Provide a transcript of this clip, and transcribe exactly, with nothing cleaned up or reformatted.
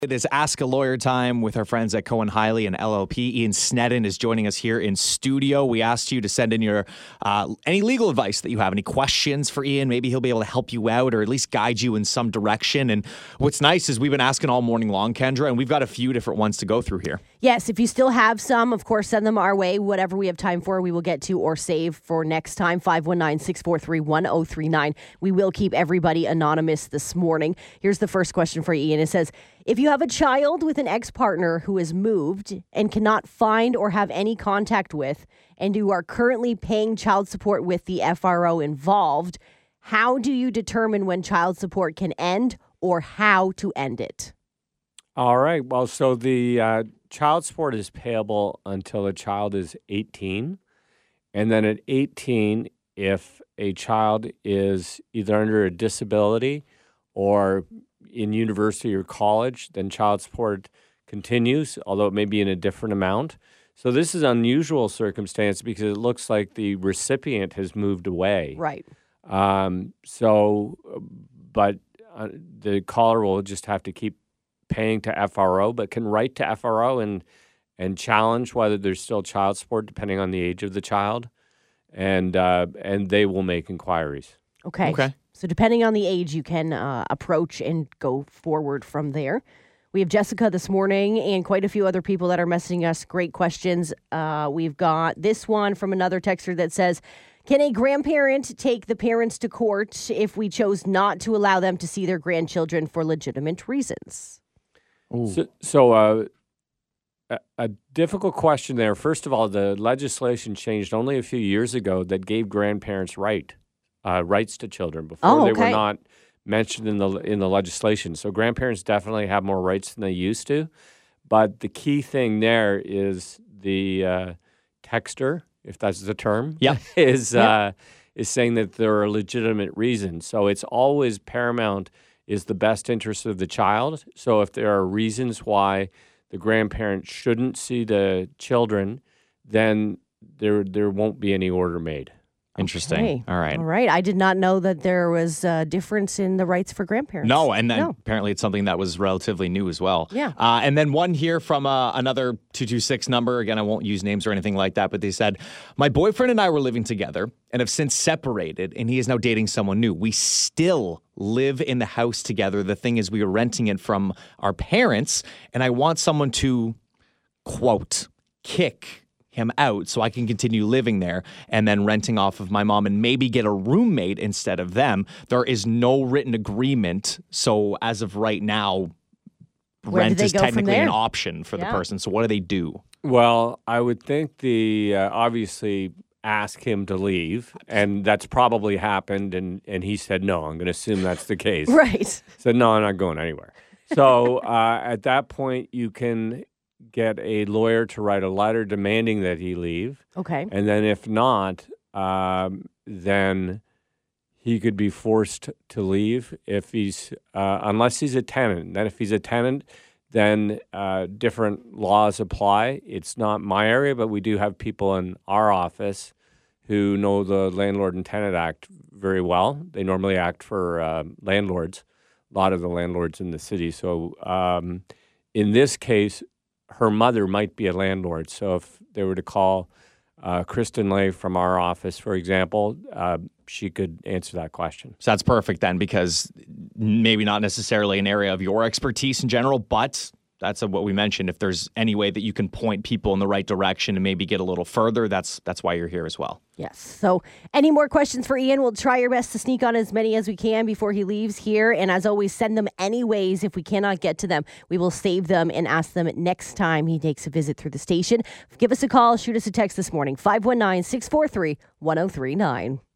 It is Ask a Lawyer time with our friends at Cohen Hiley and L L P. Ian Sneddon is joining us here in studio. We asked you to send in your uh, any legal advice that you have, any questions for Ian. Maybe he'll be able to help you out or at least guide you in some direction. And what's nice is we've been asking all morning long, Kendra, and we've got a few different ones to go through here. Yes, if you still have some, of course, send them our way. Whatever we have time for, we will get to or save for next time. five one nine, six four three, one oh three nine. We will keep everybody anonymous this morning. Here's the first question for Ian. It says, if you have a child with an ex-partner who has moved and cannot find or have any contact with, and you are currently paying child support with the F R O involved, how do you determine when child support can end or how to end it? All right. Well, so the uh, child support is payable until a child is eighteen. And then at eighteen, if a child is either under a disability or in university or college, then child support continues, although it may be in a different amount. So this is unusual circumstance because it looks like the recipient has moved away. Right. Um, so, but uh, the caller will just have to keep paying to F R O, but can write to F R O and and challenge whether there's still child support depending on the age of the child, and uh, and they will make inquiries. Okay. Okay. So depending on the age, you can uh, approach and go forward from there. We have Jessica this morning and quite a few other people that are messaging us. Great questions. Uh, we've got this one from another texter that says, can a grandparent take the parents to court if we chose not to allow them to see their grandchildren for legitimate reasons? So, so uh, a, a difficult question there. First of all, the legislation changed only a few years ago that gave grandparents right. Uh, rights to children. Before Oh, they okay. were not mentioned in the in the legislation. So grandparents definitely have more rights than they used to. But the key thing there is the uh, texter, if that's the term, Yeah. is Yep. uh, is saying that there are legitimate reasons. So it's always paramount is the best interest of the child. So if there are reasons why the grandparent shouldn't see the children, then there there won't be any order made. Interesting. Okay. All right. All right. I did not know that there was a difference in the rights for grandparents. No, and then No. apparently it's something that was relatively new as well. Yeah. Uh, and then one here from uh, another two two six number. Again, I won't use names or anything like that, but they said, my boyfriend and I were living together and have since separated, and he is now dating someone new. We still live in the house together. The thing is, we are renting it from our parents, and I want someone to, quote, kick him out so I can continue living there and then renting off of my mom and maybe get a roommate instead of them. There is no written agreement. So as of right now, Where do rent they is go from technically an there? option for the Yeah. person. So what do they do? Well, I would think the uh, obviously ask him to leave, and that's probably happened. And, and he said no. I'm going to assume that's the case. Right. Said no, I'm not going anywhere. So uh, at that point, you can get a lawyer to write a letter demanding that he leave, Okay. and then if not, um, then he could be forced to leave if he's uh, unless he's a tenant. Then if he's a tenant, then uh, different laws apply. It's not my area, but we do have people in our office who know the Landlord and Tenant Act very well. They normally act for uh, landlords, a lot of the landlords in the city. So um, in this case, her mother might be a landlord. So if they were to call uh, Kristen Lay from our office, for example, uh, she could answer that question. So that's perfect then, because maybe not necessarily an area of your expertise in general, but that's what we mentioned. If there's any way that you can point people in the right direction and maybe get a little further, that's that's why you're here as well. Yes. So any more questions for Ian? We'll try our best to sneak on as many as we can before he leaves here. And as always, send them anyways. If we cannot get to them, we will save them and ask them next time he takes a visit through the station. Give us a call. Shoot us a text this morning. five one nine, six four three, one oh three nine.